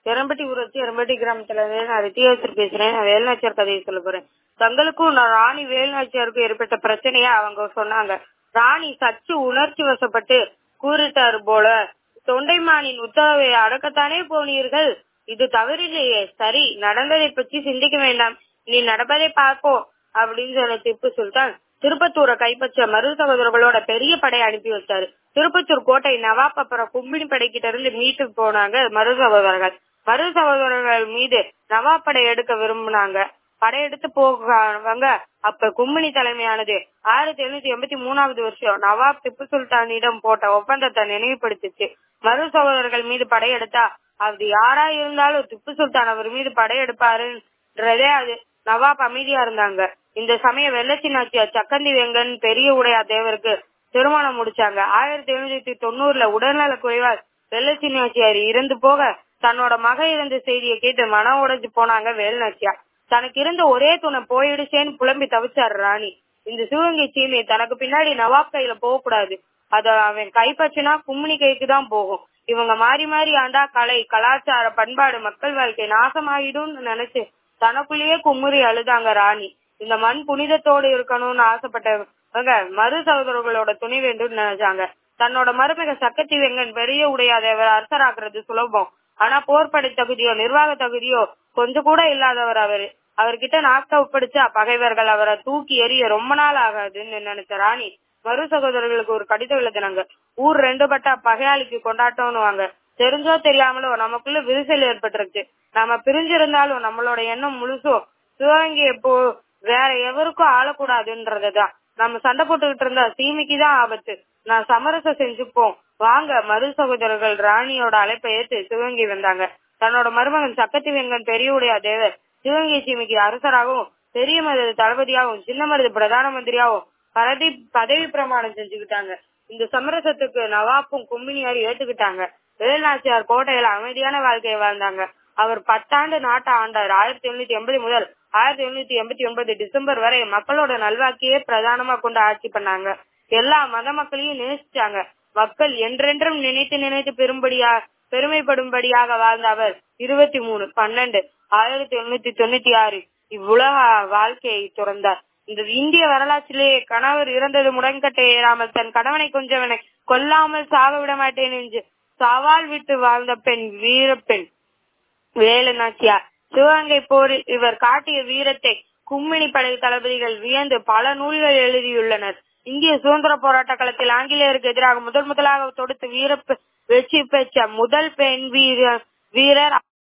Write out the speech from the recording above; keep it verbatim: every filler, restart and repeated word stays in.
எரம்பட்டி ஊராட்சி எரம்பட்டி கிராமத்துல இருந்து நான் ரித்தியாசர் பேசுறேன். நான் வேலுநாச்சியார் கதையை சொல்ல போறேன். தங்களுக்கும் நான் ராணி வேலுநாச்சியாருக்கும் ஏற்பட்ட பிரச்சனையா அவங்க சொன்னாங்க. ராணி சற்று உணர்ச்சி வசப்பட்டு கூறிட்டாரு போல, தொண்டைமானின் உத்தரவை அடக்கத்தானே போனீர்கள், இது தவறில்லையே, சரி நடந்ததை பற்றி சிந்திக்க வேண்டாம், நீ நடப்பதை பார்ப்போம் அப்படின்னு சொன்ன திப்பு சுல்தான் திருப்பத்தூரை கைப்பற்ற மரு சகோதரர்களோட பெரிய படை அனுப்பி வச்சாரு. திருப்பத்தூர் கோட்டை நவாப் அப்புறம் கும்பினி படைக்கிட்ட இருந்து மீட்டு போனாங்க மரு சகோதரர்கள். மரு சகோதரர்கள் மீது நவாப் படை எடுக்க விரும்பினாங்க. படையெடுத்து போவாங்க. அப்ப கும்பினி தலைமையானது ஆயிரத்தி எழுநூத்தி எண்பத்தி மூணாவது வருஷம் நவாப் திப்பு சுல்தானிடம் போட்ட ஒப்பந்தத்தை நினைவுபடுத்திச்சு. மரு சகோதரர்கள் மீது படையெடுத்தா அது யாரா இருந்தாலும் திப்பு சுல்தான் அவர் மீது படையெடுப்பாருன்றதே அது. நவாப் அமைதியா இருந்தாங்க. இந்த சமயம் வெள்ளச்சி நாச்சியார் சக்கந்தி வெங்கன் பெரிய உடையா தேவருக்கு திருமணம் முடிச்சாங்க. ஆயிரத்தி எழுநூத்தி தொண்ணூறுல உடல்நல குறைவால் வெள்ளச்சி நாச்சியார் இறந்து போக தன்னோட மக இறந்த செய்தியை கேட்டு மனம் உடைஞ்சு போனாங்க வேலுநாச்சியார். தனக்கு இருந்த ஒரே துணை போயிடுச்சேன்னு புலம்பி தவிச்சாரு ராணி. இந்த சிவகங்கை சீமை தனக்கு பின்னாடி நவாப் கையில போக கூடாது, அத அவன் கைப்பற்றினா கும்மினி கைக்கு தான் போகும். இவங்க மாறி மாறி ஆண்டா கலை கலாச்சார பண்பாடு மக்கள் வாழ்க்கை நாசமாயிடும் நினைச்சு தனக்குள்ளேயே குமுறி அழுதாங்க ராணி. இந்த மண் புனிதத்தோடு இருக்கணும்னு ஆசைப்பட்டவங்க மரு சகோதரர்களோட துணை வேண்டும் நினைச்சாங்க. தன்னோட மருமக சக்கத்தி வெங்கன் பெரிய உடையாதவர் அரசராக்குறது சுலபம், ஆனா போர்படை தகுதியோ நிர்வாக தகுதியோ கொஞ்சம் கூட இல்லாதவர் அவரு. அவர்கிட்ட நாக்க ஒப்படைச்சா பகைவர்கள் அவரை தூக்கி எறிய ரொம்ப நாள் ஆகாதுன்னு நினைச்ச ராணி மரு சகோதரர்களுக்கு ஒரு கடிதம் எழுதினாங்க. ஊர் ரெண்டு பட்டா பகையாளிக்கு கொண்டாட்டம்னுவாங்க. தெரிஞ்சோ தெரியாமலோ நமக்குள்ள விரிசல் ஏற்பட்டிருக்கு. நாம பிரிஞ்சிருந்தாலும் நம்மளோட எண்ணம் முழுசும் சிவகங்கை எப்போ வேற எவருக்கும் ஆளக்கூடாதுன்றதுதான். நம்ம சண்டை போட்டுக்கிட்டு இருந்தா சீமைக்குதான் ஆபத்து. நான் சமரசம் செஞ்சுப்போம் வாங்க. மரு சகோதரர்கள் ராணியோட அழைப்பை ஏற்று சிவகங்கை வந்தாங்க. தன்னோட மருமகன் சக்கத்தி வெங்கன் பெரியவுடையா தேவர் சிவகங்கை சீமைக்கு அரசராகவும் பெரிய மருது தளபதியாகவும் சின்ன மருது பிரதான மந்திரியாகவும் பதவி பதவி பிரமாணம் செஞ்சுக்கிட்டாங்க. இந்த சமரசத்துக்கு நவாப்பும் கும்பினியாரும் ஏத்துக்கிட்டாங்க. வேலுநாச்சியார் கோட்டையில அமைதியான வாழ்க்கையை வாழ்ந்தாங்க. அவர் பத்தாண்டு நாட்டை ஆண்டார். ஆயிரத்தி எழுநூத்தி எண்பது முதல் ஆயிரத்தி எழுநூத்தி எண்பத்தி ஒன்பது டிசம்பர் வரை மக்களோட நல்வாக்கியே பிரதானமா கொண்டு ஆட்சி பண்ணாங்க. எல்லா மத மக்களையும் நேசிச்சாங்க. மக்கள் என்றென்றும் நினைத்து நினைத்து பெரும்படியா பெருமைப்படும்படியாக வாழ்ந்த அவர் இருபத்தி மூணு பன்னெண்டு ஆயிரத்தி எழுநூத்தி தொண்ணூத்தி ஆறு இவ்வுலக வாழ்க்கையை துறந்தார். இந்த இந்திய வரலாற்றிலேயே கணவர் இறந்தது முடங்கட்டை ஏறாமல் தன் கணவனை கொஞ்சவனை கொல்லாமல் சாக விட மாட்டேன் என்று சவால் விட்டு வாழ்ந்த பெண் வீரப்பெண் வேலுநாச்சியார். சிவகங்கை போரில் இவர் காட்டிய வீரத்தை கும்மினி படை தளபதிகள் வியந்து பல நூல்கள் எழுதியுள்ளனர். இந்திய சுதந்திர போராட்ட களத்தில் ஆங்கிலேயருக்கு எதிராக முதல் முதலாக தொடுத்து வீர வெற்றி பெற்ற முதல் பெண் வீர வீரர்